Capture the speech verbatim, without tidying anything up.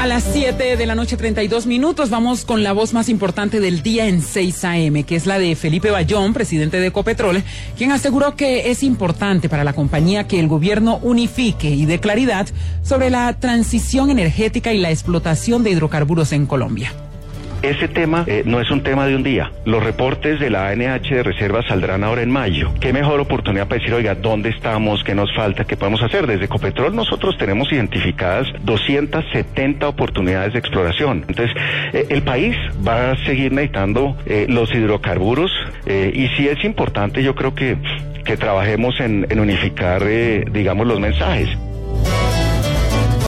A las siete de la noche, treinta y dos minutos, vamos con la voz más importante del día en seis A M, que es la de Felipe Bayón, presidente de Ecopetrol, quien aseguró que es importante para la compañía que el gobierno unifique y dé claridad sobre la transición energética y la explotación de hidrocarburos en Colombia. Ese tema eh, no es un tema de un día. Los reportes de la A N H de reserva saldrán ahora en mayo. ¿Qué mejor oportunidad para decir, oiga, dónde estamos, qué nos falta, qué podemos hacer? Desde Ecopetrol nosotros tenemos identificadas doscientas setenta oportunidades de exploración. Entonces, eh, el país va a seguir necesitando eh, los hidrocarburos eh, y sí es importante, yo creo que, que trabajemos en, en unificar, eh, digamos, los mensajes.